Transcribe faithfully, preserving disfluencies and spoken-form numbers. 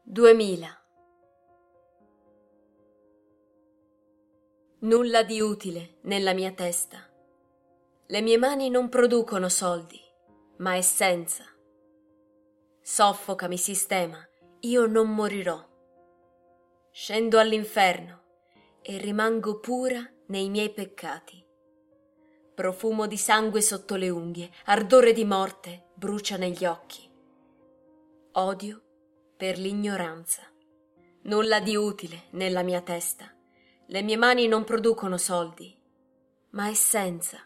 duemila. Nulla di utile nella mia testa. Le mie mani non producono soldi, ma essenza. Soffoca, mi sistema, io non morirò. Scendo all'inferno e rimango pura nei miei peccati. Profumo di sangue sotto le unghie, ardore di morte brucia negli occhi. Odio per l'ignoranza. Nulla di utile nella mia testa. Le mie mani non producono soldi, ma essenza.